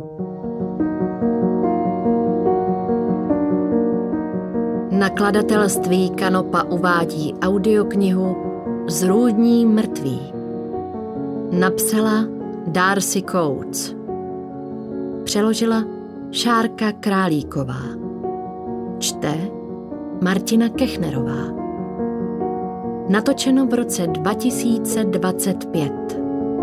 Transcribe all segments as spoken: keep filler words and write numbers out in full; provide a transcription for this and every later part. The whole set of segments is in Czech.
Nakladatelství Kanopa uvádí audioknihu Zrůdní mrtví. Napsala Darcy Coates. Přeložila Šárka Králíková. Čte Martina Kechnerová. Natočeno v roce dva tisíce dvacet pět.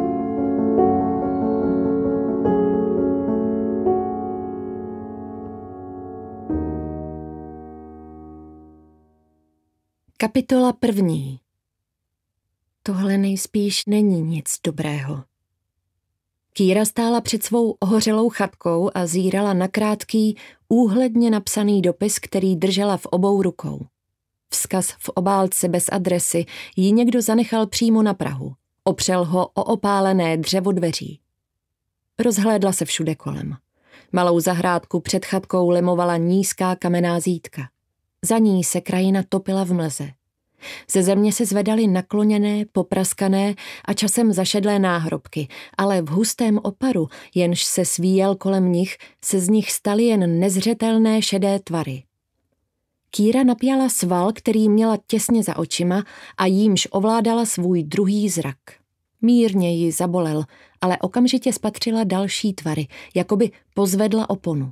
Kapitola první. Tohle nejspíš není nic dobrého. Kýra stála před svou ohořelou chatkou a zírala na krátký, úhledně napsaný dopis, který držela v obou rukou. Vzkaz v obálce bez adresy ji někdo zanechal přímo na prahu. Opřel ho o opálené dřevo dveří. Rozhlédla se všude kolem. Malou zahrádku před chatkou limovala nízká kamenná zídka. Za ní se krajina topila v mlze. Ze země se zvedaly nakloněné, popraskané a časem zašedlé náhrobky, ale v hustém oparu, jenž se svíjel kolem nich, se z nich staly jen nezřetelné šedé tvary. Kýra napjala sval, který měla těsně za očima a jímž ovládala svůj druhý zrak. Mírně ji zabolel, ale okamžitě spatřila další tvary, jakoby pozvedla oponu.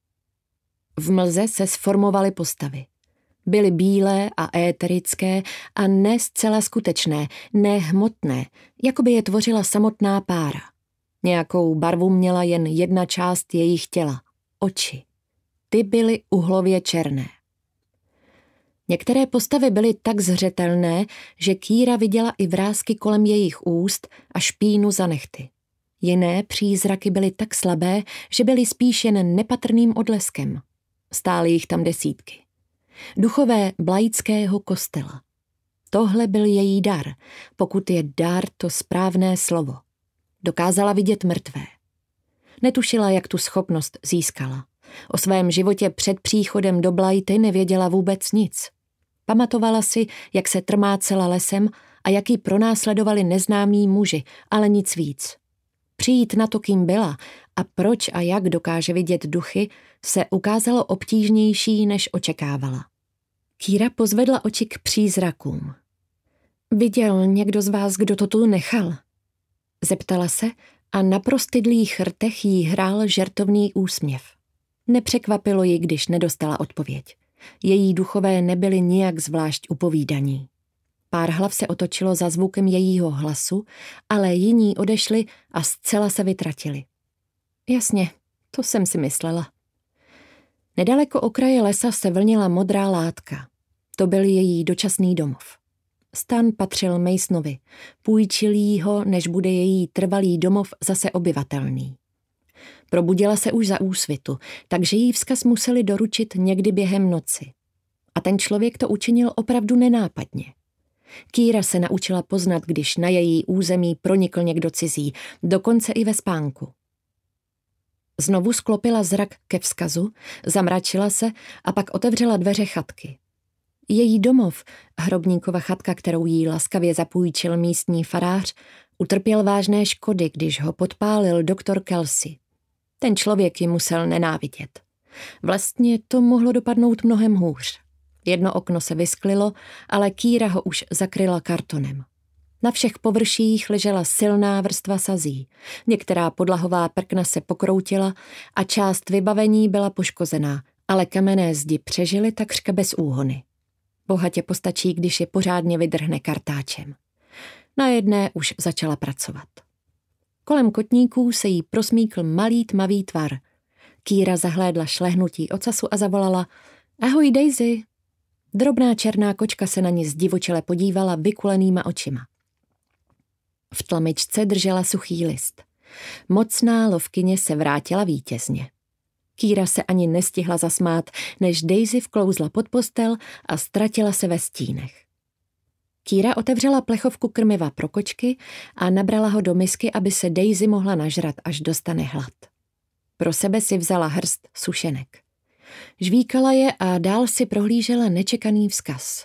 V mlze se sformovaly postavy. Byly bílé a éterické a ne zcela skutečné, ne hmotné, jako by je tvořila samotná pára. Nějakou barvu měla jen jedna část jejich těla, oči. Ty byly uhlově černé. Některé postavy byly tak zřetelné, že Kýra viděla i vrásky kolem jejich úst a špínu za nehty. Jiné přízraky byly tak slabé, že byly spíš jen nepatrným odleskem. Stály jich tam desítky. Duchové Blaického kostela. Tohle byl její dar, pokud je dar to správné slovo. Dokázala vidět mrtvé. Netušila, jak tu schopnost získala. O svém životě před příchodem do Blaity nevěděla vůbec nic. Pamatovala si, jak se trmácela lesem a jak ji pronásledovali neznámí muži, ale nic víc. Přijít na to, kým byla a proč a jak dokáže vidět duchy, se ukázalo obtížnější, než očekávala. Kýra pozvedla oči k přízrakům. Viděl někdo z vás, kdo to tu nechal? Zeptala se a na prostydlých rtech jí hrál žertovný úsměv. Nepřekvapilo ji, když nedostala odpověď. Její duchové nebyly nijak zvlášť upovídaní. Pár hlav se otočilo za zvukem jejího hlasu, ale jiní odešli a zcela se vytratili. Jasně, to jsem si myslela. Nedaleko okraje lesa se vlnila modrá látka. To byl její dočasný domov. Stan patřil Masonovi, půjčil jí ho, než bude její trvalý domov zase obyvatelný. Probudila se už za úsvitu, takže jí vzkaz museli doručit někdy během noci. A ten člověk to učinil opravdu nenápadně. Kýra se naučila poznat, když na její území pronikl někdo cizí, dokonce i ve spánku. Znovu sklopila zrak ke vzkazu, zamračila se a pak otevřela dveře chatky. Její domov, hrobníkova chatka, kterou jí laskavě zapůjčil místní farář, utrpěl vážné škody, když ho podpálil doktor Kelsey. Ten člověk ji musel nenávidět. Vlastně to mohlo dopadnout mnohem hůř. Jedno okno se vysklilo, ale Kýra ho už zakryla kartonem. Na všech površích ležela silná vrstva sazí. Některá podlahová prkna se pokroutila a část vybavení byla poškozená, ale kamenné zdi přežily takřka bez úhony. Bohatě postačí, když je pořádně vydrhne kartáčem. Na jedné už začala pracovat. Kolem kotníků se jí prosmíkl malý tmavý tvar. Kýra zahlédla šlehnutí ocasu a zavolala: Ahoj, Daisy! Drobná černá kočka se na ní zdivočele podívala vykulenýma očima. V tlamičce držela suchý list. Mocná lovkyně se vrátila vítězně. Kýra se ani nestihla zasmát, než Daisy vklouzla pod postel a ztratila se ve stínech. Kýra otevřela plechovku krmiva pro kočky a nabrala ho do misky, aby se Daisy mohla nažrat, až dostane hlad. Pro sebe si vzala hrst sušenek. Žvíkala je a dál si prohlížela nečekaný vzkaz.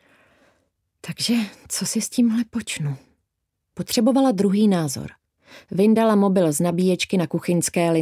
Takže co si s tímhle počnu? Potřebovala druhý názor. Vyndala mobil z nabíječky na kuchyňské